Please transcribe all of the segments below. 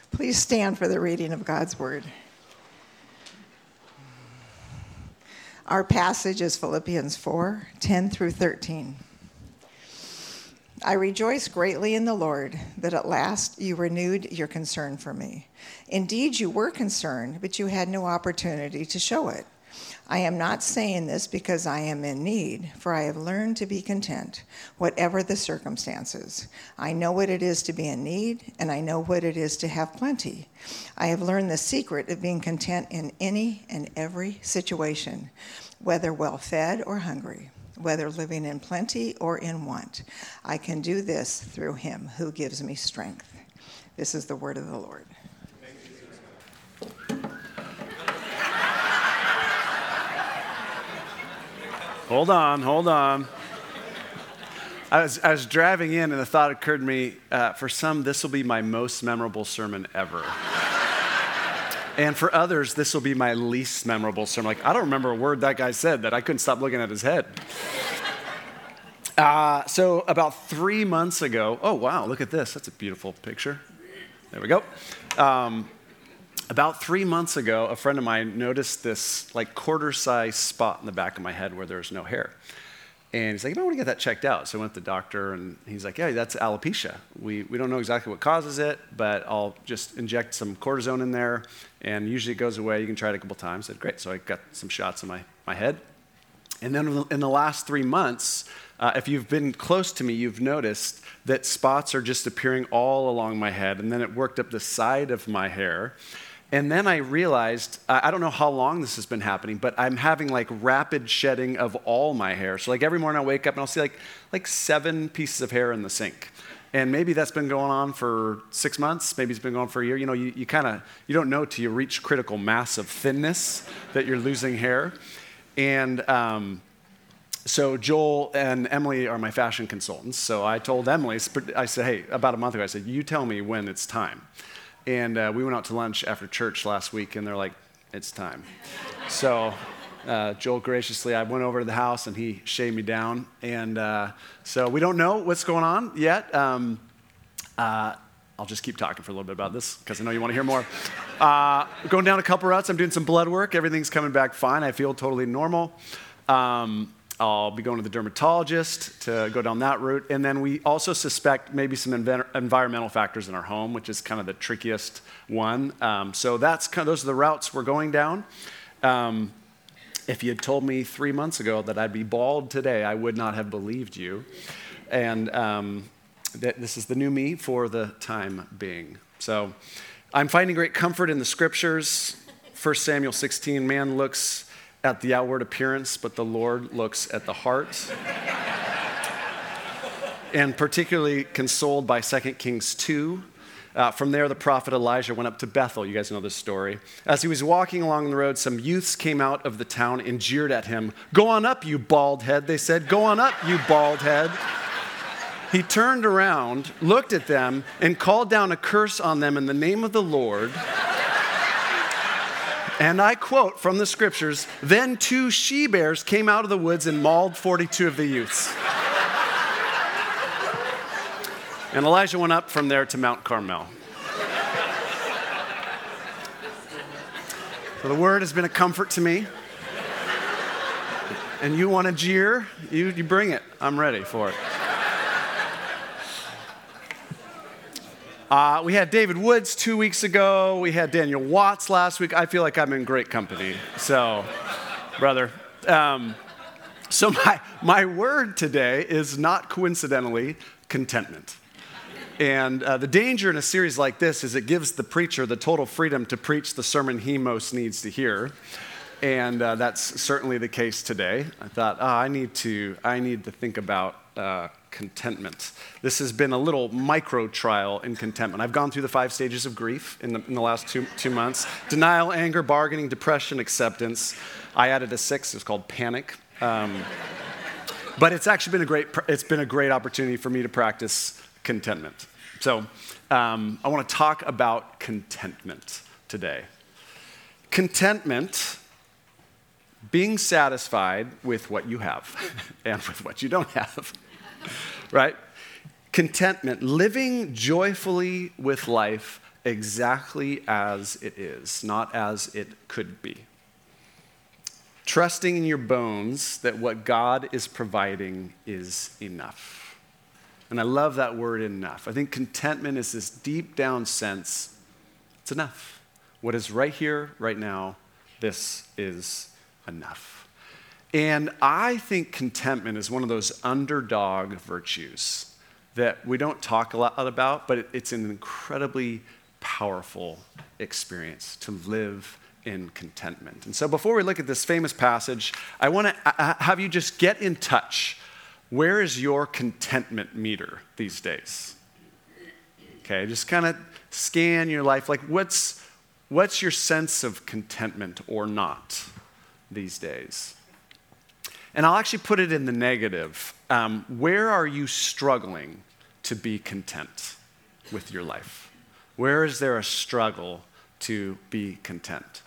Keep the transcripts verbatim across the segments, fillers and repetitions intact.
Please stand for the reading of God's word. Our passage is Philippians four, ten through thirteen. I rejoice greatly in the Lord that at last you renewed your concern for me. Indeed, you were concerned, but you had no opportunity to show it. I am not saying this because I am in need, for I have learned to be content, whatever the circumstances. I know what it is to be in need, and I know what it is to have plenty. I have learned the secret of being content in any and every situation, whether well-fed or hungry, whether living in plenty or in want. I can do this through him who gives me strength. This is the word of the Lord. Hold on, hold on. I was, I was driving in and the thought occurred to me, uh, for some, this will be my most memorable sermon ever. And for others, this will be my least memorable sermon. Like, I don't remember a word that guy said that I couldn't stop looking at his head. Uh, so about three months ago, oh wow, look at this. That's a beautiful picture. There we go. Um, About three months ago, a friend of mine noticed this like quarter-size spot in the back of my head where there's no hair. And he's like, you might want to get that checked out. So I went to the doctor, and he's like, yeah, that's alopecia. We we don't know exactly what causes it, but I'll just inject some cortisone in there, and usually it goes away. You can try it a couple times. I said, great. So I got some shots in my, my head. And then in the last three months, uh, if you've been close to me, you've noticed that spots are just appearing all along my head, and then it worked up the side of my hair. And then I realized, I don't know how long this has been happening, but I'm having like rapid shedding of all my hair. So like every morning I wake up and I'll see like like seven pieces of hair in the sink. And maybe that's been going on for six months, maybe it's been going on for a year. You know, you, you kind of, you don't know till you reach critical mass of thinness that you're losing hair. And um, so Joel and Emily are my fashion consultants. So I told Emily, I said, hey, about a month ago, I said, you tell me when it's time. And uh, we went out to lunch after church last week, and they're like, it's time. So uh, Joel graciously, I went over to the house, and he shaved me down. And uh, so we don't know what's going on yet. Um, uh, I'll just keep talking for a little bit about this, because I know you want to hear more. Uh, going down a couple routes. I'm doing some blood work. Everything's coming back fine. I feel totally normal. Um, I'll be going to the dermatologist to go down that route. And then we also suspect maybe some env- environmental factors in our home, which is kind of the trickiest one. Um, so that's kind of, those are the routes we're going down. Um, if you had told me three months ago that I'd be bald today, I would not have believed you. And um, that this is the new me for the time being. So I'm finding great comfort in the scriptures. First Samuel sixteen, man looks at the outward appearance, but the Lord looks at the heart. And particularly consoled by Second Kings two. Uh, from there, the prophet Elijah went up to Bethel. You guys know this story. As he was walking along the road, some youths came out of the town and jeered at him. Go on up, you bald head, they said. Go on up, you bald head. He turned around, looked at them, and called down a curse on them in the name of the Lord. And I quote from the scriptures, then two she-bears came out of the woods and mauled forty-two of the youths. And Elijah went up from there to Mount Carmel. So the word has been a comfort to me. And you want to jeer, you, you bring it. I'm ready for it. Uh, we had David Woods two weeks ago. We had Daniel Watts last week. I feel like I'm in great company. So, brother. Um, so my, my word today is not coincidentally contentment. And uh, the danger in a series like this is it gives the preacher the total freedom to preach the sermon he most needs to hear. And uh, that's certainly the case today. I thought, oh, I need to, I need to think about uh, contentment. This has been a little micro trial in contentment. I've gone through the five stages of grief in the, in the last two, two months. Denial, anger, bargaining, depression, acceptance. I added a sixth. It's called panic. Um, but it's actually been a great, it's been a great opportunity for me to practice contentment. So um, I want to talk about contentment today. Contentment, being satisfied with what you have and with what you don't have, right? Contentment, living joyfully with life exactly as it is, not as it could be. Trusting in your bones that what God is providing is enough. And I love that word, enough. I think contentment is this deep down sense, it's enough. What is right here, right now, this is enough. And I think contentment is one of those underdog virtues that we don't talk a lot about, but it's an incredibly powerful experience to live in contentment. And so before we look at this famous passage, I want to have you just get in touch. Where is your contentment meter these days? Okay, just kind of scan your life. Like what's what's your sense of contentment or not these days? And I'll actually put it in the negative. Um, where are you struggling to be content with your life? Where is there a struggle to be content?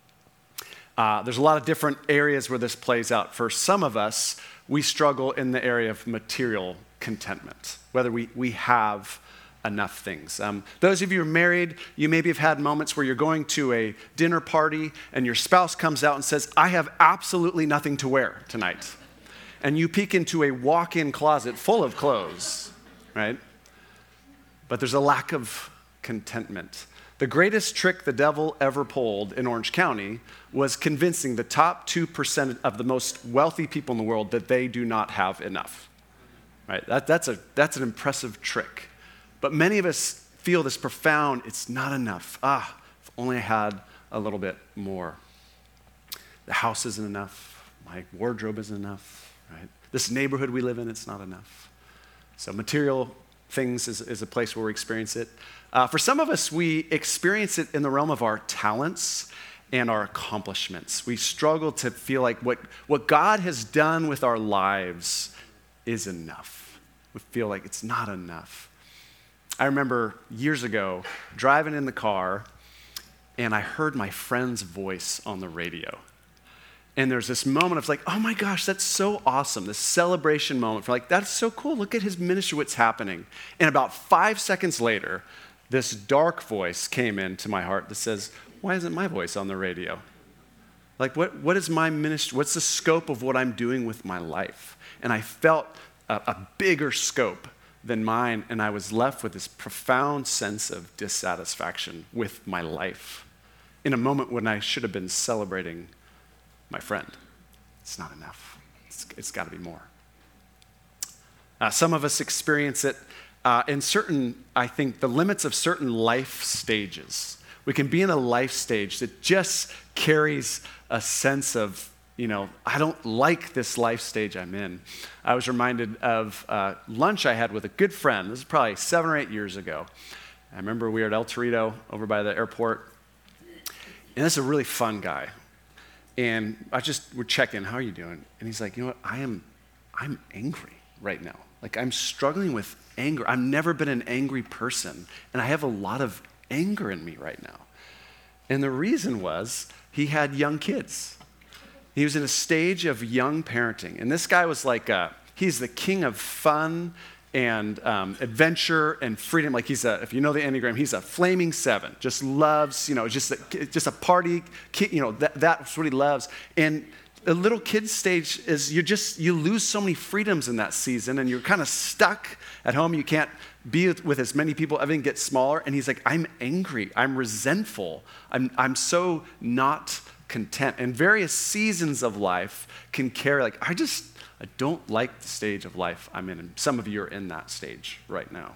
Uh, there's a lot of different areas where this plays out. For some of us, we struggle in the area of material contentment, whether we, we have enough things. Um, those of you who are married, you maybe have had moments where you're going to a dinner party and your spouse comes out and says, I have absolutely nothing to wear tonight. And you peek into a walk-in closet full of clothes, right? But there's a lack of contentment. The greatest trick the devil ever pulled in Orange County was convincing the top two percent of the most wealthy people in the world that they do not have enough, right? That, that's, a, that's an impressive trick. But many of us feel this profound, it's not enough. Ah, if only I had a little bit more. The house isn't enough. My wardrobe isn't enough, right? This neighborhood we live in, it's not enough. So material things is, is a place where we experience it. Uh, for some of us, we experience it in the realm of our talents and our accomplishments. We struggle to feel like what, what God has done with our lives is enough. We feel like it's not enough. I remember years ago driving in the car and I heard my friend's voice on the radio. And there's this moment of like, oh my gosh, that's so awesome. This celebration moment for like, that's so cool. Look at his ministry, what's happening. And about five seconds later, this dark voice came into my heart that says, why isn't my voice on the radio? Like, what, what is my ministry? What's the scope of what I'm doing with my life? And I felt a, a bigger scope than mine, and I was left with this profound sense of dissatisfaction with my life in a moment when I should have been celebrating my friend. It's not enough. It's, it's got to be more. Uh, some of us experience it uh, in certain, I think, the limits of certain life stages. We can be in a life stage that just carries a sense of, you know, I don't like this life stage I'm in. I was reminded of uh, lunch I had with a good friend. This is probably seven or eight years ago. I remember we were at El Torito over by the airport. And this is a really fun guy. And I just would check in, how are you doing? And he's like, you know what, I am, I'm angry right now. Like I'm struggling with anger. I've never been an angry person. And I have a lot of anger in me right now. And the reason was he had young kids. He was in a stage of young parenting. And this guy was like, a, he's the king of fun and um, adventure and freedom. Like he's a, if you know the Enneagram, he's a flaming seven. Just loves, you know, just a, just a party, kid, you know, that, that's what he loves. And the little kid stage is you just, you lose so many freedoms in that season and you're kind of stuck at home. You can't be with, with as many people. Everything gets smaller. And he's like, I'm angry. I'm resentful. I'm, I'm so not content. And various seasons of life can carry like, I just, I don't like the stage of life I'm in. And some of you are in that stage right now.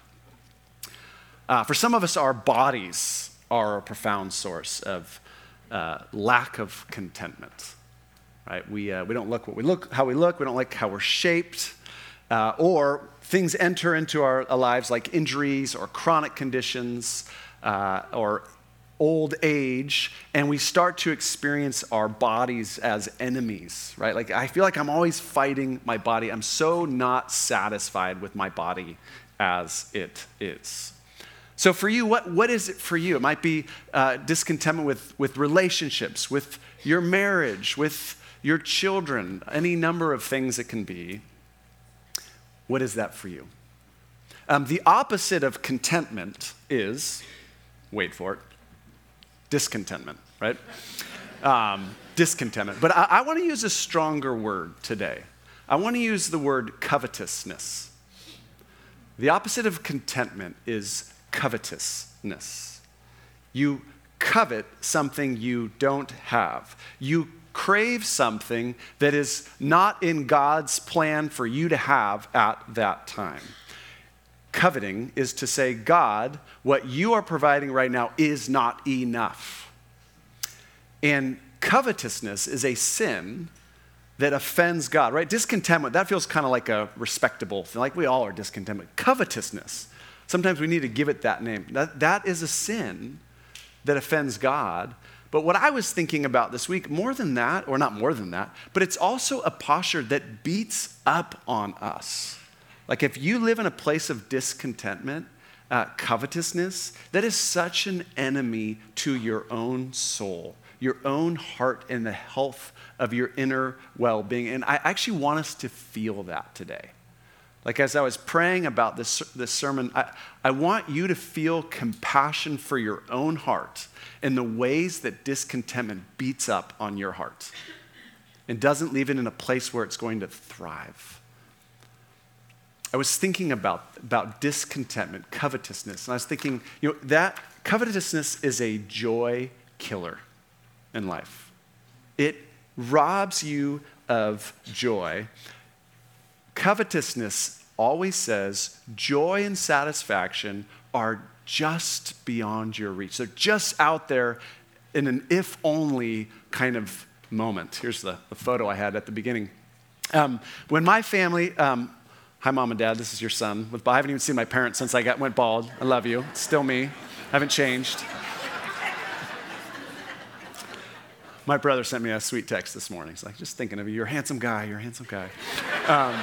Uh, for some of us, our bodies are a profound source of uh, lack of contentment. Right? We, uh, we don't look what we look, how we look. We don't like how we're shaped. Uh, or things enter into our, our lives like injuries or chronic conditions uh, or old age, and we start to experience our bodies as enemies, right? Like I feel like I'm always fighting my body. I'm so not satisfied with my body as it is. So for you, what, what is it for you? It might be uh, discontentment with, with relationships, with your marriage, with your children, any number of things it can be. What is that for you? Um, the opposite of contentment is wait for it, discontentment, right? Um, discontentment. But I, I want to use a stronger word today. I want to use the word covetousness. The opposite of contentment is covetousness. You covet something you don't have. You crave something that is not in God's plan for you to have at that time. Coveting is to say, God, what you are providing right now is not enough. And covetousness is a sin that offends God, right? Discontentment, that feels kind of like a respectable thing, like we all are discontent. Covetousness, sometimes we need to give it that name. That, that is a sin that offends God. But what I was thinking about this week, more than that, or not more than that, but it's also a posture that beats up on us. Like if you live in a place of discontentment, uh, covetousness, that is such an enemy to your own soul, your own heart, and the health of your inner well-being. And I actually want us to feel that today. Like as I was praying about this, this sermon, I, I want you to feel compassion for your own heart in the ways that discontentment beats up on your heart and doesn't leave it in a place where it's going to thrive. I was thinking about, about discontentment, covetousness, and I was thinking, you know, that covetousness is a joy killer in life. It robs you of joy. Covetousness always says joy and satisfaction are just beyond your reach. They're just out there in an if-only kind of moment. Here's the, the photo I had at the beginning. Um, when my family, um, hi mom and dad, this is your son. I haven't even seen my parents since I got went bald. I love you. It's still me. I haven't changed. My brother sent me a sweet text this morning. He's like, just thinking of you. You're a handsome guy. You're a handsome guy. Um,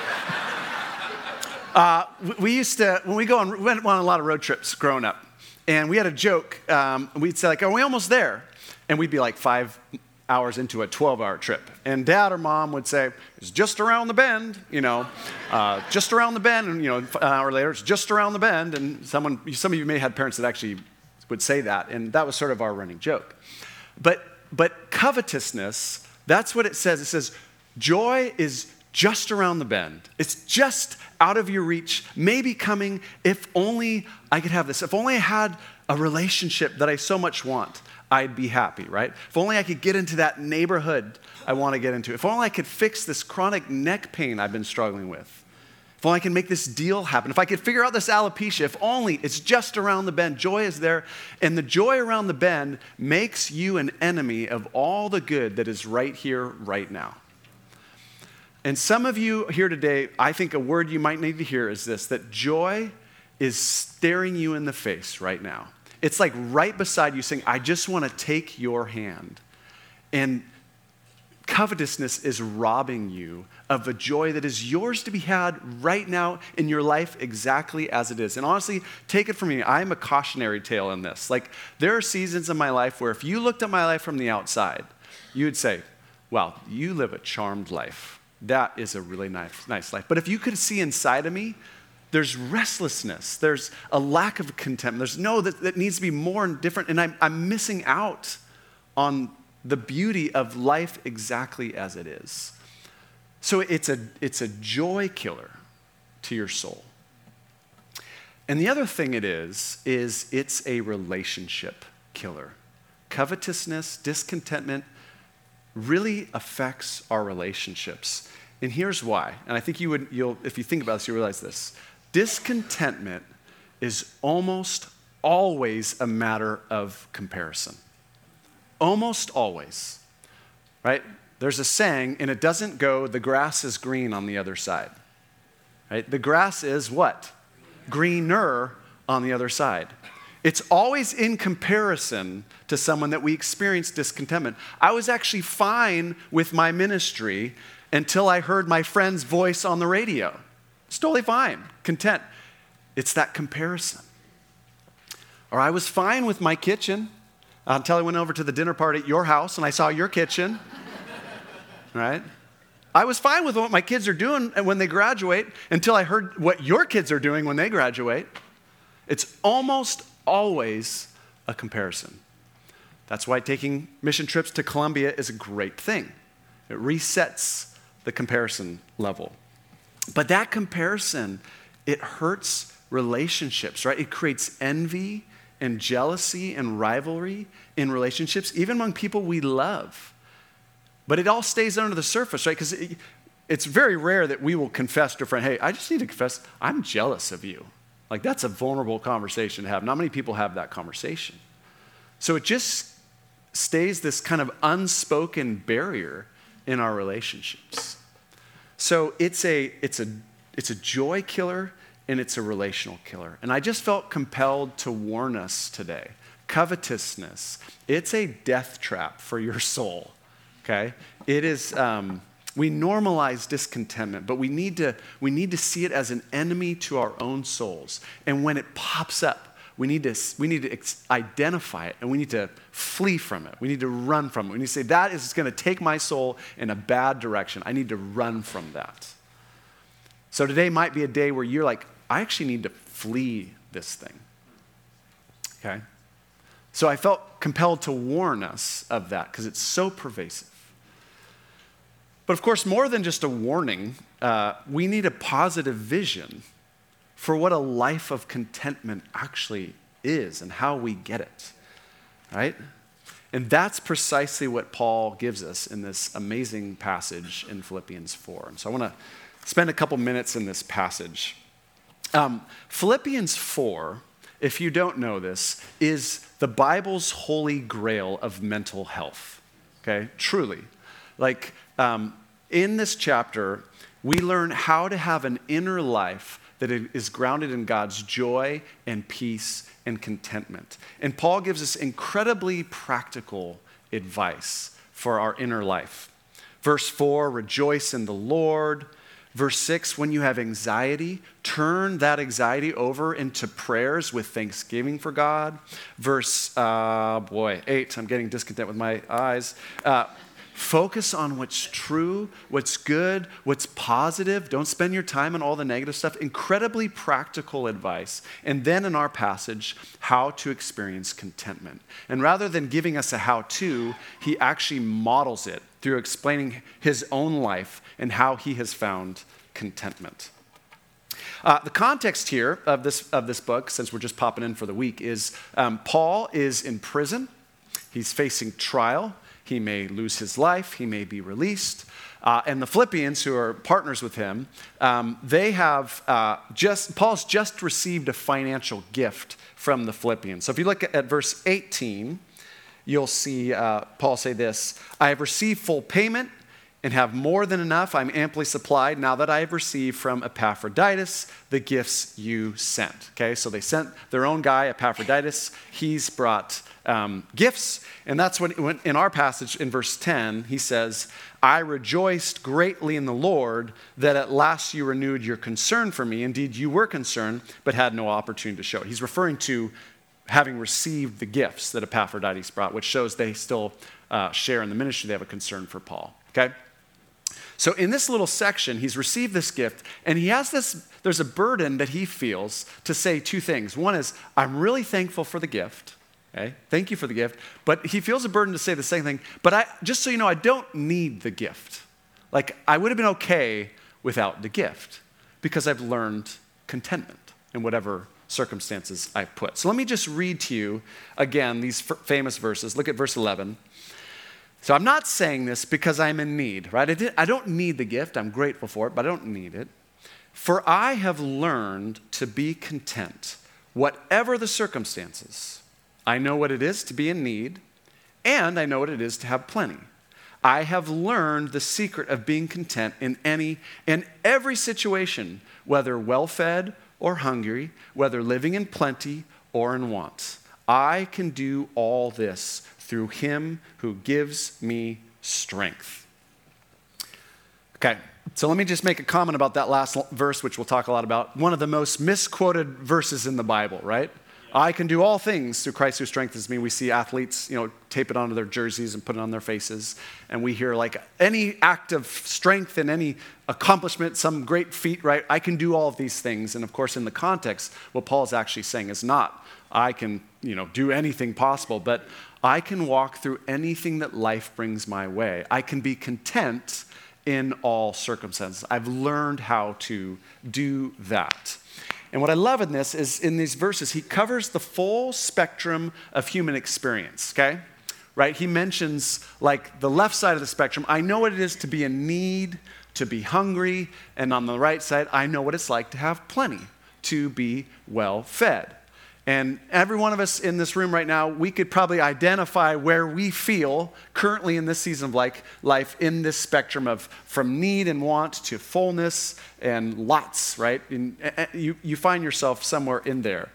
uh, we used to, when we go on, we went on a lot of road trips growing up. And we had a joke. Um, we'd say like, are we almost there? And we'd be like five hours into a twelve-hour trip. And dad or mom would say, it's just around the bend, you know, uh, just around the bend. And, you know, an hour later, it's just around the bend. And someone, some of you may have had parents that actually would say that. And that was sort of our running joke. But But covetousness, that's what it says. It says, joy is just around the bend. It's just out of your reach, maybe coming, if only I could have this. If only I had a relationship that I so much want, I'd be happy, right? If only I could get into that neighborhood I want to get into. If only I could fix this chronic neck pain I've been struggling with. If only I can make this deal happen. If I could figure out this alopecia, if only it's just around the bend. Joy is there. And the joy around the bend makes you an enemy of all the good that is right here, right now. And some of you here today, I think a word you might need to hear is this, that joy is staring you in the face right now. It's like right beside you saying, I just want to take your hand. And covetousness is robbing you of a joy that is yours to be had right now in your life exactly as it is. And honestly, take it from me, I'm a cautionary tale in this. Like, there are seasons in my life where if you looked at my life from the outside, you would say, wow, you live a charmed life. That is a really nice, nice life. But if you could see inside of me, there's restlessness. There's a lack of contentment. There's no, that, that needs to be more and different. And I'm, I'm missing out on the beauty of life exactly as it is. So it's a, it's a joy killer to your soul. And the other thing it is, is it's a relationship killer. Covetousness, discontentment really affects our relationships. And here's why. And I think you would, you'll, if you think about this, you realize this. Discontentment is almost always a matter of comparison. Almost always, right? There's a saying, and it doesn't go, the grass is green on the other side, right? The grass is what? Greener on the other side. It's always in comparison to someone that we experience discontentment. I was actually fine with my ministry until I heard my friend's voice on the radio. It's totally fine, content. It's that comparison. Or I was fine with my kitchen until I went over to the dinner party at your house and I saw your kitchen, right? I was fine with what my kids are doing when they graduate until I heard what your kids are doing when they graduate. It's almost always a comparison. That's why taking mission trips to Colombia is a great thing. It resets the comparison level. But that comparison, it hurts relationships, right? It creates envy and jealousy and rivalry in relationships, even among people we love. But it all stays under the surface, right? Because it, it's very rare that we will confess to a friend, hey, I just need to confess, I'm jealous of you. Like, that's a vulnerable conversation to have. Not many people have that conversation. So it just stays this kind of unspoken barrier in our relationships. So it's a, it's a, it's a joy killer and it's a relational killer. And I just felt compelled to warn us today. Covetousness, it's a death trap for your soul, okay? It is, um, we normalize discontentment, but we need to, we need to see it as an enemy to our own souls. And when it pops up, we need to, we need to ex- identify it and we need to flee from it. We need to run from it. We need to say, that is going to take my soul in a bad direction. I need to run from that. So today might be a day where you're like, I actually need to flee this thing, okay? So I felt compelled to warn us of that because it's so pervasive. But of course, more than just a warning, uh, we need a positive vision for what a life of contentment actually is and how we get it, right? And that's precisely what Paul gives us in this amazing passage in Philippians four. And so I want to spend a couple minutes in this passage. Um, Philippians four, if you don't know this, is the Bible's holy grail of mental health, okay? Truly. Like, um, in this chapter, we learn how to have an inner life that is grounded in God's joy and peace and contentment. And Paul gives us incredibly practical advice for our inner life. Verse four, rejoice in the Lord. Verse six, when you have anxiety, turn that anxiety over into prayers with thanksgiving for God. Verse, uh, boy, eight, I'm getting discontent with my eyes. Uh, focus on what's true, what's good, what's positive. Don't spend your time on all the negative stuff. Incredibly practical advice. And then in our passage, how to experience contentment. And rather than giving us a how-to, he actually models it through explaining his own life and how he has found contentment. Uh, the context here of this, of this book, since we're just popping in for the week, is um, Paul is in prison. He's facing trial. He may lose his life. He may be released. Uh, and the Philippians, who are partners with him, um, they have uh, just, Paul's just received a financial gift from the Philippians. So if you look at, at verse eighteen, you'll see uh, Paul say this, I have received full payment and have more than enough. I'm amply supplied now that I have received from Epaphroditus the gifts you sent. Okay, so they sent their own guy, Epaphroditus. He's brought um, gifts. And that's when, when in our passage in verse ten, he says, I rejoiced greatly in the Lord that at last you renewed your concern for me. Indeed, you were concerned, but had no opportunity to show it. He's referring to having received the gifts that Epaphroditus brought, which shows they still uh, share in the ministry. They have a concern for Paul, okay? So in this little section, he's received this gift, and he has this, there's a burden that he feels to say two things. One is, I'm really thankful for the gift, okay? Thank you for the gift. But he feels a burden to say the same thing, but I, just so you know, I don't need the gift. Like, I would have been okay without the gift because I've learned contentment in whatever circumstances I've put. So let me just read to you again these f- famous verses. Look at verse eleven. So I'm not saying this because I'm in need, right? I, did, I don't need the gift. I'm grateful for it, but I don't need it. For I have learned to be content, whatever the circumstances. I know what it is to be in need, and I know what it is to have plenty. I have learned the secret of being content in any in every situation, whether well-fed or hungry, whether living in plenty or in want. I can do all this through him who gives me strength. Okay, so let me just make a comment about that last verse, which we'll talk a lot about. One of the most misquoted verses in the Bible, right? Yeah. I can do all things through Christ who strengthens me. We see athletes, you know, tape it onto their jerseys and put it on their faces. And we hear like any act of strength and any accomplishment, some great feat, right? I can do all of these things. And of course, in the context, what Paul is actually saying is not, I can, you know, do anything possible, but I can walk through anything that life brings my way. I can be content in all circumstances. I've learned how to do that. And what I love in this is in these verses, he covers the full spectrum of human experience, okay? Right? He mentions like the left side of the spectrum. I know what it is to be in need, to be hungry, and on the right side, I know what it's like to have plenty, to be well fed. And every one of us in this room right now, we could probably identify where we feel currently in this season of like life in this spectrum of from need and want to fullness and lots, right? And you, you find yourself somewhere in there.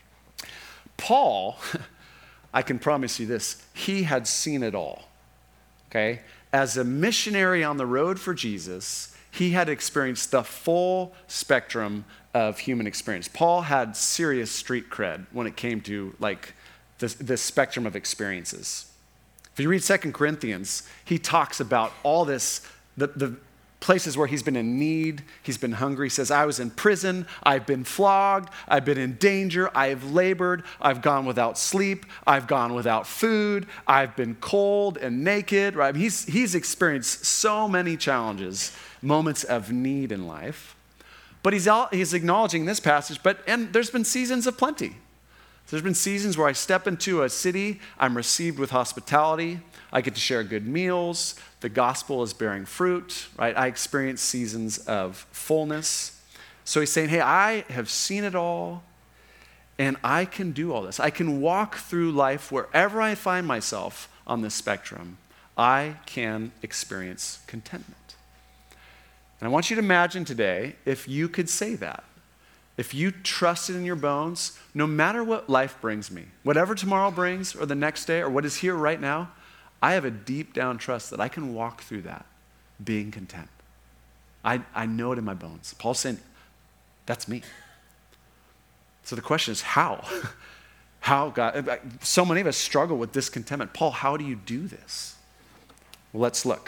Paul, I can promise you this, he had seen it all, okay? As a missionary on the road for Jesus, he had experienced the full spectrum of human experience. Paul had serious street cred when it came to like this, this spectrum of experiences. If you read Second Corinthians, he talks about all this, the, the places where he's been in need, he's been hungry. He says, I was in prison, I've been flogged, I've been in danger, I've labored, I've gone without sleep, I've gone without food, I've been cold and naked, right? He's, he's experienced so many challenges, moments of need in life. But he's, out, he's acknowledging this passage, but and there's been seasons of plenty. There's been seasons where I step into a city, I'm received with hospitality, I get to share good meals, the gospel is bearing fruit, right? I experience seasons of fullness. So he's saying, hey, I have seen it all, and I can do all this. I can walk through life wherever I find myself on this spectrum. I can experience contentment. And I want you to imagine today if you could say that. If you trusted in your bones, no matter what life brings me, whatever tomorrow brings or the next day or what is here right now, I have a deep down trust that I can walk through that being content. I, I know it in my bones. Paul's saying, that's me. So the question is how? How, God? So many of us struggle with discontentment. Paul, how do you do this? Well, let's look.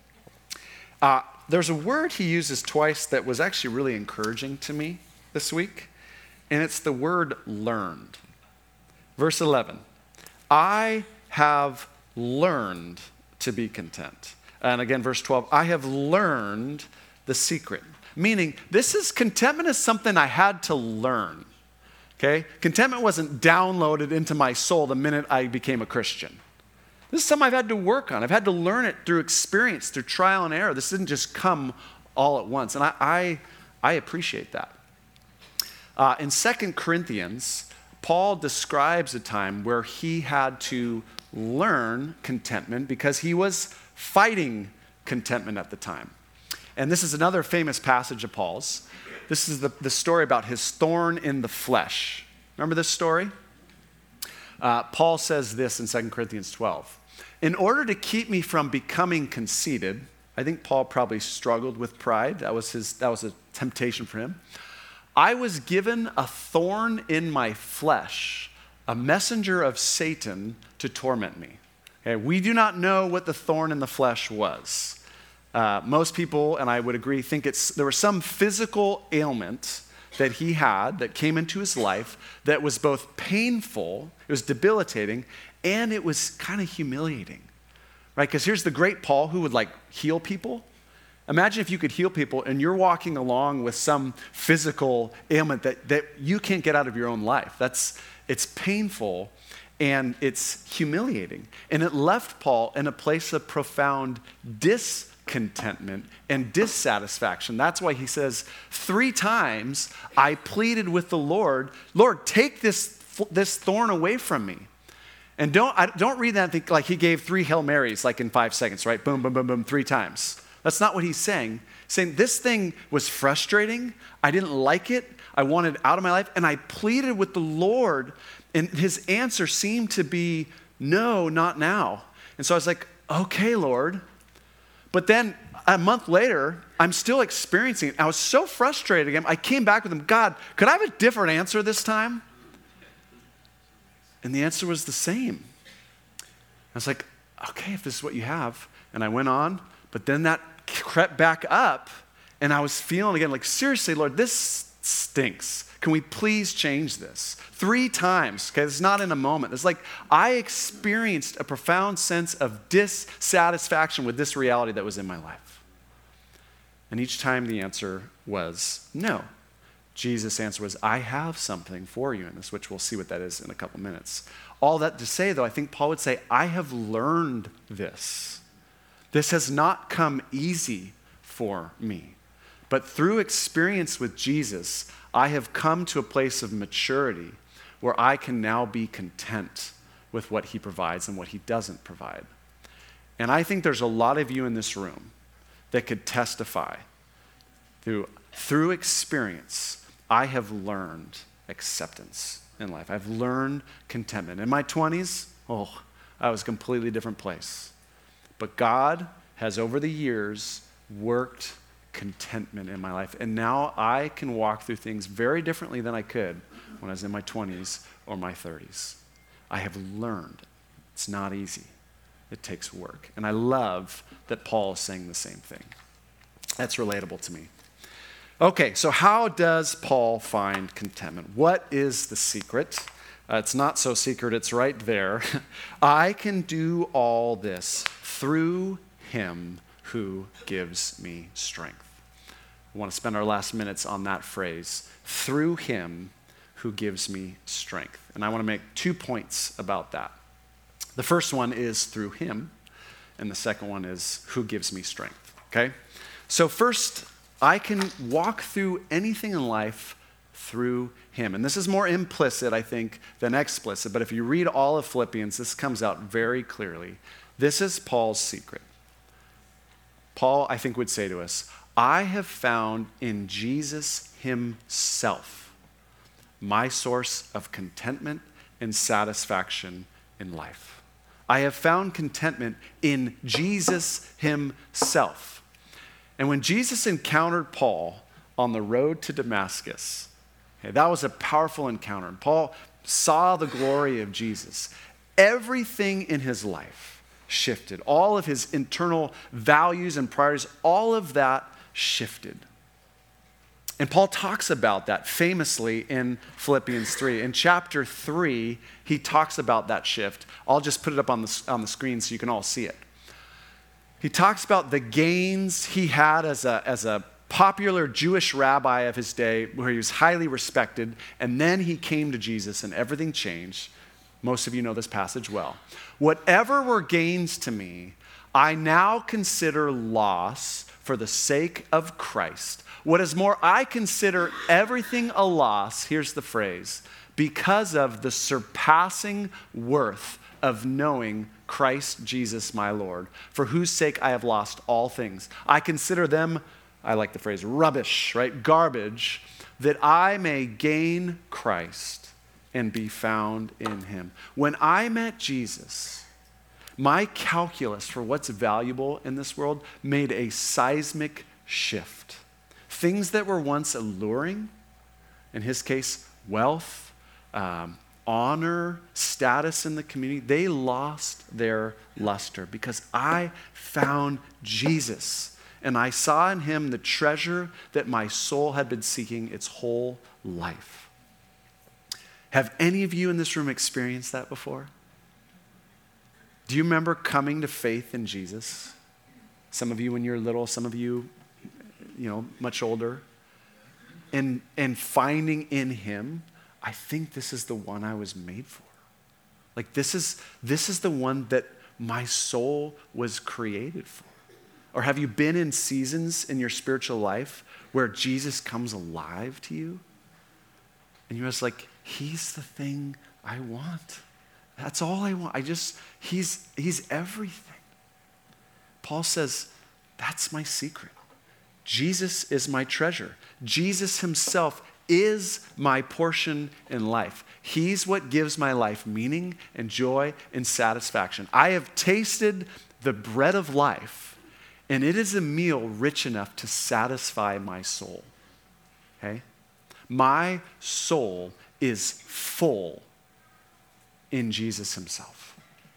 Uh, There's a word he uses twice that was actually really encouraging to me this week, and it's the word learned. Verse eleven, I have learned to be content. And again, verse twelve, I have learned the secret. Meaning, this is, contentment is something I had to learn, okay? Contentment wasn't downloaded into my soul the minute I became a Christian. This is something I've had to work on. I've had to learn it through experience, through trial and error. This didn't just come all at once. And I, I, I appreciate that. Uh, in Second Corinthians, Paul describes a time where he had to learn contentment because he was fighting contentment at the time. And this is another famous passage of Paul's. This is the, the story about his thorn in the flesh. Remember this story? Uh, Paul says this in Second Corinthians twelve. In order to keep me from becoming conceited, I think Paul probably struggled with pride. That was his, that was a temptation for him. I was given a thorn in my flesh, a messenger of Satan to torment me. Okay, we do not know what the thorn in the flesh was. Uh, most people, and I would agree, think it's there was some physical ailment that he had that came into his life that was both painful, it was debilitating, and it was kind of humiliating, right? Because here's the great Paul who would like heal people. Imagine if you could heal people and you're walking along with some physical ailment that, that you can't get out of your own life. That's, it's painful and it's humiliating. And it left Paul in a place of profound discontentment and dissatisfaction. That's why he says, three times I pleaded with the Lord, Lord, take this, this thorn away from me. And don't, I, don't read that and think like he gave three Hail Marys like in five seconds, right? Boom, boom, boom, boom, three times. That's not what he's saying. He's saying this thing was frustrating. I didn't like it. I wanted it out of my life. And I pleaded with the Lord. And his answer seemed to be, no, not now. And so I was like, okay, Lord. But then a month later, I'm still experiencing it. I was so frustrated again. I came back with him, God, could I have a different answer this time? And the answer was the same. I was like, okay, if this is what you have. And I went on, but then that crept back up, and I was feeling again like, seriously, Lord, this stinks. Can we please change this? Three times, okay, it's not in a moment. It's like I experienced a profound sense of dissatisfaction with this reality that was in my life. And each time the answer was no. Jesus' answer was, I have something for you in this, which we'll see what that is in a couple minutes. All that to say, though, I think Paul would say, I have learned this. This has not come easy for me. But through experience with Jesus, I have come to a place of maturity where I can now be content with what he provides and what he doesn't provide. And I think there's a lot of you in this room that could testify through, through experience. I have learned acceptance in life. I've learned contentment. In my twenties, oh, I was a completely different place. But God has over the years worked contentment in my life. And now I can walk through things very differently than I could when I was in my twenties or my thirties. I have learned. It's not easy. It takes work. And I love that Paul is saying the same thing. That's relatable to me. Okay, so how does Paul find contentment? What is the secret? Uh, it's not so secret, it's right there. I can do all this through him who gives me strength. I want to spend our last minutes on that phrase, through him who gives me strength. And I want to make two points about that. The first one is through him, and the second one is who gives me strength, okay? So first, I can walk through anything in life through him. And this is more implicit, I think, than explicit. But if you read all of Philippians, this comes out very clearly. This is Paul's secret. Paul, I think, would say to us, I have found in Jesus himself my source of contentment and satisfaction in life. I have found contentment in Jesus himself. And when Jesus encountered Paul on the road to Damascus, okay, that was a powerful encounter. And Paul saw the glory of Jesus. Everything in his life shifted. All of his internal values and priorities, all of that shifted. And Paul talks about that famously in Philippians three. In chapter three, he talks about that shift. I'll just put it up on the, on the screen so you can all see it. He talks about the gains he had as a, as a popular Jewish rabbi of his day, where he was highly respected, and then he came to Jesus and everything changed. Most of you know this passage well. Whatever were gains to me, I now consider loss for the sake of Christ. What is more, I consider everything a loss, here's the phrase, because of the surpassing worth of knowing Christ Jesus my Lord, for whose sake I have lost all things. I consider them, I like the phrase, rubbish, right? Garbage, that I may gain Christ and be found in him. When I met Jesus, my calculus for what's valuable in this world made a seismic shift. Things that were once alluring, in his case, wealth, um, honor, status in the community, they lost their luster because I found Jesus and I saw in him the treasure that my soul had been seeking its whole life. Have any of you in this room experienced that before? Do you remember coming to faith in Jesus? Some of you when you're little, some of you, you know, much older, and, and finding in him, I think this is the one I was made for. Like this is, this is the one that my soul was created for. Or have you been in seasons in your spiritual life where Jesus comes alive to you? And you're just like, he's the thing I want. That's all I want. I just, he's, he's everything. Paul says, that's my secret. Jesus is my treasure. Jesus himself is my portion in life. He's what gives my life meaning and joy and satisfaction. I have tasted the bread of life, and it is a meal rich enough to satisfy my soul. Okay? My soul is full in Jesus himself.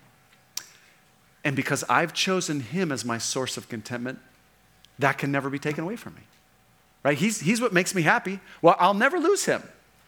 And because I've chosen him as my source of contentment, that can never be taken away from me. Right? He's, he's what makes me happy. Well, I'll never lose him.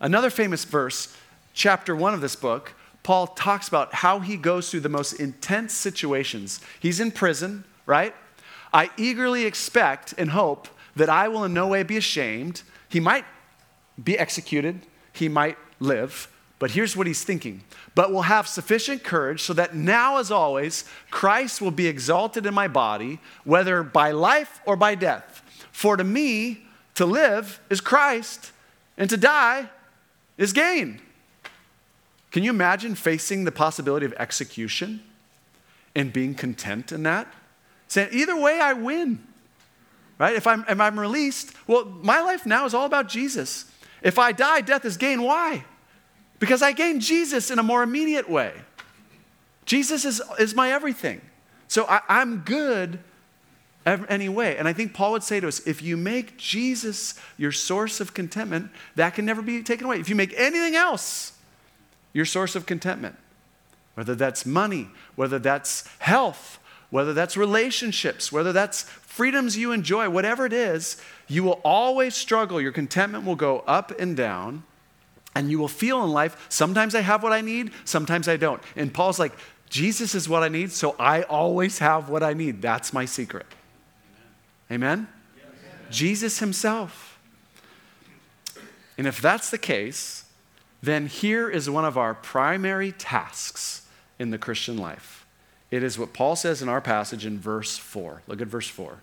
Another famous verse, chapter one of this book, Paul talks about how he goes through the most intense situations. He's in prison, right? I eagerly expect and hope that I will in no way be ashamed. He might be executed. He might live. But here's what he's thinking. But will have sufficient courage so that now, as always, Christ will be exalted in my body, whether by life or by death. For to me, to live is Christ, and to die is gain. Can you imagine facing the possibility of execution and being content in that? Saying, either way, I win. Right? If I'm, if I'm released, well, my life now is all about Jesus. If I die, death is gain. Why? Because I gain Jesus in a more immediate way. Jesus is, is my everything. So I, I'm good anyway. And I think Paul would say to us, if you make Jesus your source of contentment, that can never be taken away. If you make anything else your source of contentment, whether that's money, whether that's health, whether that's relationships, whether that's freedoms you enjoy, whatever it is, you will always struggle. Your contentment will go up and down, and you will feel in life, sometimes I have what I need, sometimes I don't. And Paul's like, Jesus is what I need, so I always have what I need. That's my secret. Amen? Yes. Jesus himself. And if that's the case, then here is one of our primary tasks in the Christian life. It is what Paul says in our passage in verse four. Look at verse four.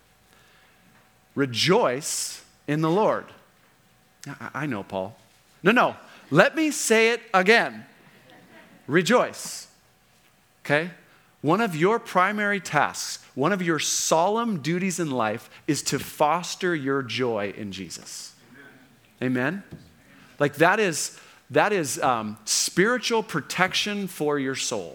Rejoice in the Lord. I know, Paul. No, no. Let me say it again. Rejoice. Okay? One of your primary tasks, one of your solemn duties in life is to foster your joy in Jesus. Amen? Like that is, that is um, spiritual protection for your soul.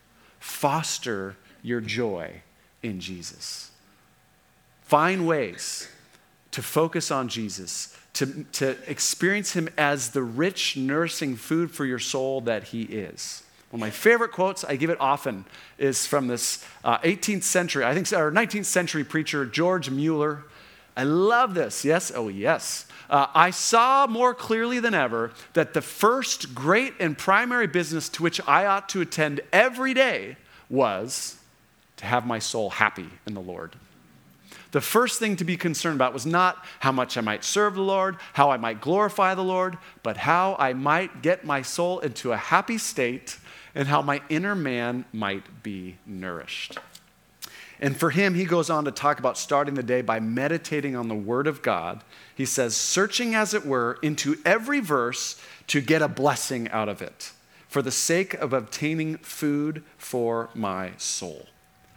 Foster your joy in Jesus. Find ways to focus on Jesus, to, to experience him as the rich, nourishing food for your soul that he is. One of my favorite quotes, I give it often, is from this uh, eighteenth century, I think, or nineteenth century preacher, George Mueller. I love this. Yes? Oh, yes. Uh, I saw more clearly than ever that the first great and primary business to which I ought to attend every day was to have my soul happy in the Lord. The first thing to be concerned about was not how much I might serve the Lord, how I might glorify the Lord, but how I might get my soul into a happy state and how my inner man might be nourished. And for him, he goes on to talk about starting the day by meditating on the Word of God. He says, searching as it were into every verse to get a blessing out of it for the sake of obtaining food for my soul.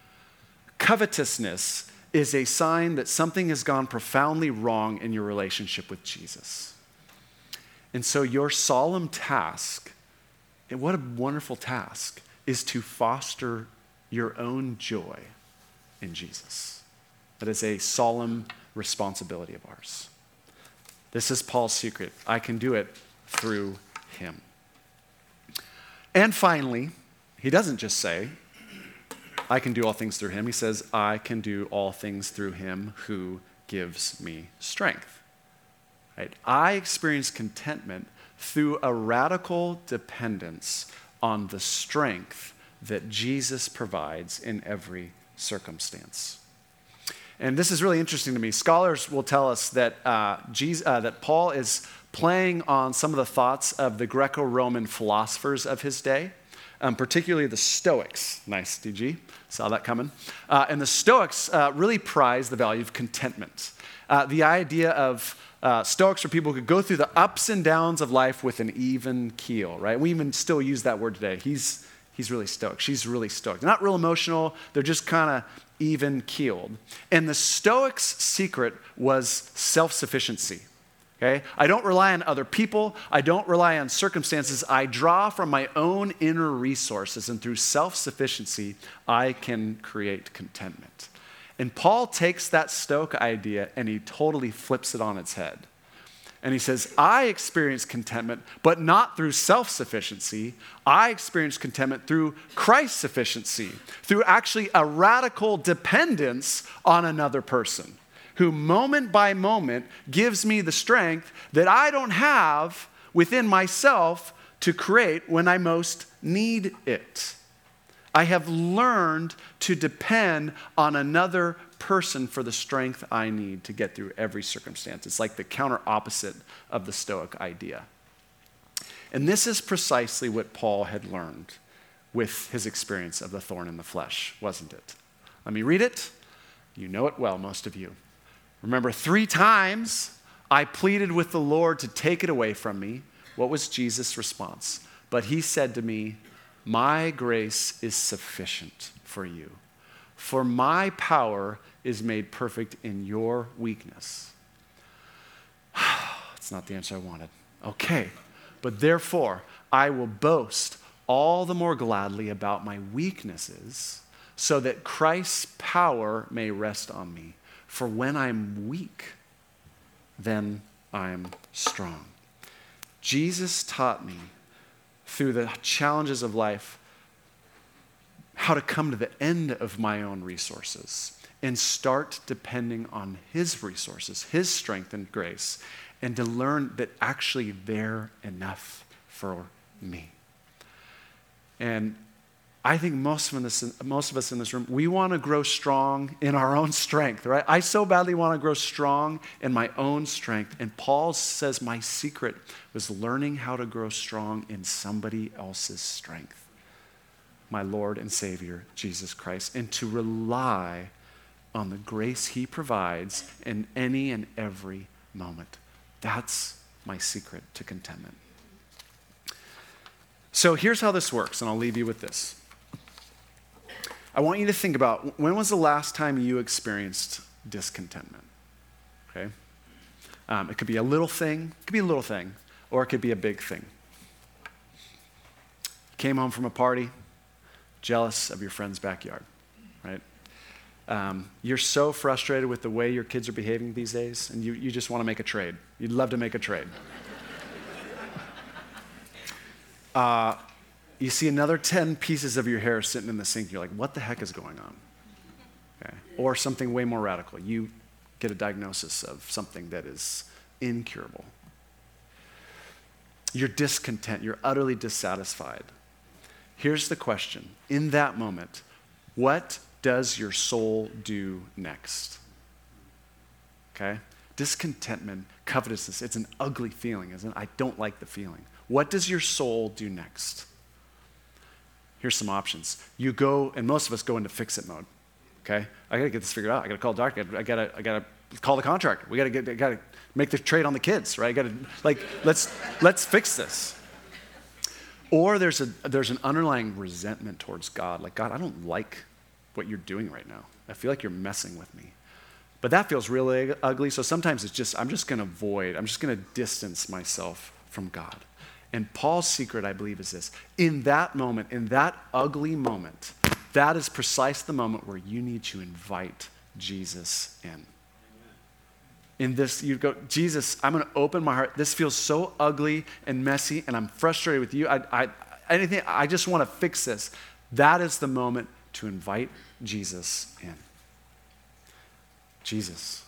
Covetousness is a sign that something has gone profoundly wrong in your relationship with Jesus. And so your solemn task, and what a wonderful task, is to foster your own joy in Jesus. That is a solemn responsibility of ours. This is Paul's secret. I can do it through him. And finally, he doesn't just say, I can do all things through him. He says, I can do all things through him who gives me strength. Right? I experience contentment through a radical dependence on the strength that Jesus provides in every circumstance. And this is really interesting to me. Scholars will tell us that uh, Jesus, uh, that Paul is playing on some of the thoughts of the Greco-Roman philosophers of his day, um, particularly the Stoics. Nice, D G. Saw that coming. Uh, and the Stoics uh, really prize the value of contentment. Uh, the idea of uh, Stoics are people who could go through the ups and downs of life with an even keel, right? We even still use that word today. He's He's really stoic. She's really stoic. They're not real emotional. They're just kind of even-keeled. And the Stoics' secret was self-sufficiency. Okay? I don't rely on other people. I don't rely on circumstances. I draw from my own inner resources, and through self-sufficiency, I can create contentment. And Paul takes that Stoic idea and he totally flips it on its head. And he says, I experience contentment, but not through self-sufficiency. I experience contentment through Christ's sufficiency, through actually a radical dependence on another person who moment by moment gives me the strength that I don't have within myself to create when I most need it. I have learned to depend on another person for the strength I need to get through every circumstance. It's like the counter opposite of the Stoic idea. And this is precisely what Paul had learned with his experience of the thorn in the flesh, wasn't it? Let me read it. You know it well, most of you. Remember, three times I pleaded with the Lord to take it away from me. What was Jesus' response? But he said to me, my grace is sufficient for you, for my power is made perfect in your weakness. That's not the answer I wanted. Okay, but therefore I will boast all the more gladly about my weaknesses, so that Christ's power may rest on me. For when I'm weak, then I'm strong. Jesus taught me through the challenges of life how to come to the end of my own resources and start depending on his resources, his strength and grace, and to learn that actually they're enough for me. And I think most of, us, most of us in this room, we want to grow strong in our own strength, right? I so badly want to grow strong in my own strength. And Paul says my secret was learning how to grow strong in somebody else's strength, my Lord and Savior, Jesus Christ, and to rely on the grace he provides in any and every moment. That's my secret to contentment. So here's how this works, and I'll leave you with this. I want you to think about, when was the last time you experienced discontentment? Okay? Um, it could be a little thing, it could be a little thing, or it could be a big thing. Came home from a party, jealous of your friend's backyard, right? Um, you're so frustrated with the way your kids are behaving these days, and you, you just want to make a trade. You'd love to make a trade. Uh, you see another ten pieces of your hair sitting in the sink. You're like, what the heck is going on? Okay. Or something way more radical. You get a diagnosis of something that is incurable. You're discontent. You're utterly dissatisfied. Here's the question. In that moment, what does your soul do next? Okay? Discontentment, covetousness, it's an ugly feeling, isn't it? I don't like the feeling. What does your soul do next? Here's some options. You go, and most of us go into fix-it mode. Okay, I gotta get this figured out. I gotta call the doctor. I gotta, I gotta call the contractor. We gotta get, I gotta make the trade on the kids, right? I gotta, like, let's let's fix this. Or there's a there's an underlying resentment towards God. Like, God, I don't like what you're doing right now. I feel like you're messing with me. But that feels really ugly. So sometimes it's just I'm just gonna avoid. I'm just gonna distance myself from God. And Paul's secret, I believe, is this. In that moment, in that ugly moment, that is precisely the moment where you need to invite Jesus in. In this, you go, Jesus, I'm going to open my heart. This feels so ugly and messy, and I'm frustrated with you. I, I, anything, I just want to fix this. That is the moment to invite Jesus in. Jesus,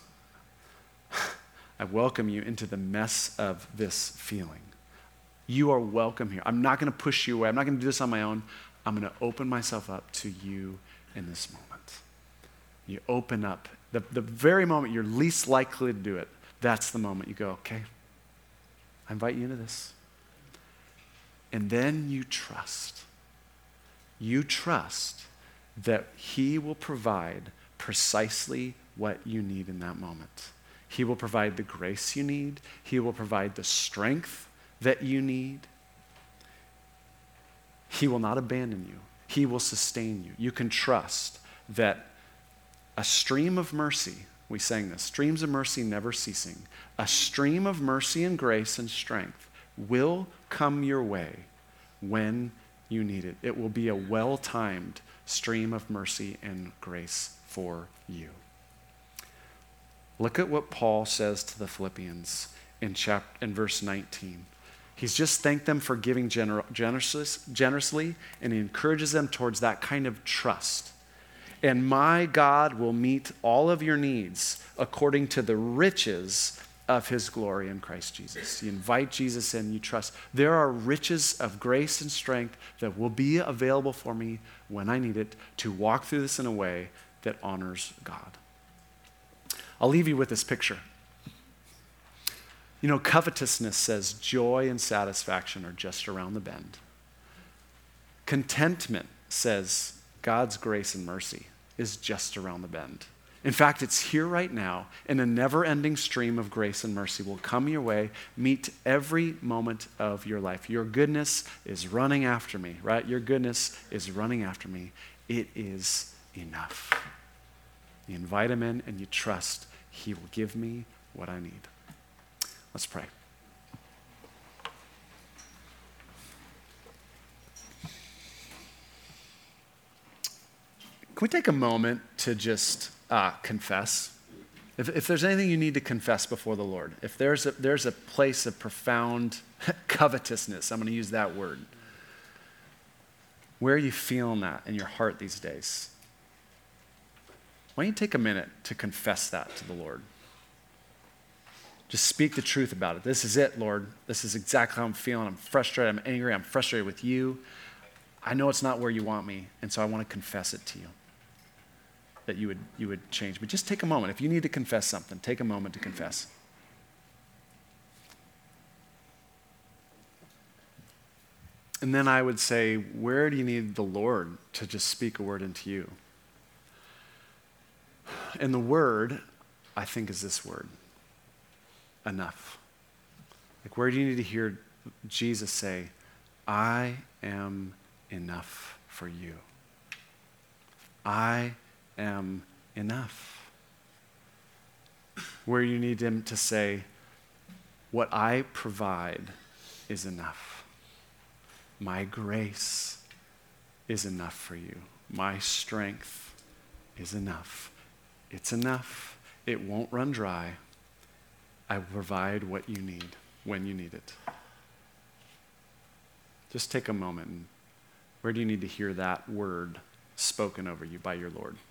I welcome you into the mess of this feeling. You are welcome here. I'm not going to push you away. I'm not going to do this on my own. I'm going to open myself up to you in this moment. You open up. The, the very moment you're least likely to do it, that's the moment you go, okay, I invite you into this. And then you trust. You trust that he will provide precisely what you need in that moment. He will provide the grace you need. He will provide the strength that you need. He will not abandon you. He will sustain you. You can trust that a stream of mercy, we sang this, streams of mercy never ceasing, a stream of mercy and grace and strength will come your way when you need it. It will be a well-timed stream of mercy and grace for you. Look at what Paul says to the Philippians in chapter, in verse nineteen. He's just thanked them for giving gener- generous, generously, and he encourages them towards that kind of trust. And my God will meet all of your needs according to the riches of his glory in Christ Jesus. You invite Jesus in, you trust. There are riches of grace and strength that will be available for me when I need it to walk through this in a way that honors God. I'll leave you with this picture. You know, covetousness says joy and satisfaction are just around the bend. Contentment says God's grace and mercy is just around the bend. In fact, it's here right now, and a never-ending stream of grace and mercy will come your way, meet every moment of your life. Your goodness is running after me, right? Your goodness is running after me. It is enough. You invite him in and you trust he will give me what I need. Let's pray. Can we take a moment to just uh, confess? If, if there's anything you need to confess before the Lord, if there's a, there's a place of profound covetousness, I'm going to use that word. Where are you feeling that in your heart these days? Why don't you take a minute to confess that to the Lord? Just speak the truth about it. This is it, Lord. This is exactly how I'm feeling. I'm frustrated. I'm angry. I'm frustrated with you. I know it's not where you want me, and so I want to confess it to you, that you would, you would change. But just take a moment. If you need to confess something, take a moment to confess. And then I would say, where do you need the Lord to just speak a word into you? And the word, I think, is this word. Enough. Like, where do you need to hear Jesus say, I am enough for you. I am enough. Where you need him to say, what I provide is enough. My grace is enough for you. My strength is enough. It's enough. It won't run dry. I will provide what you need when you need it. Just take a moment. And where do you need to hear that word spoken over you by your Lord?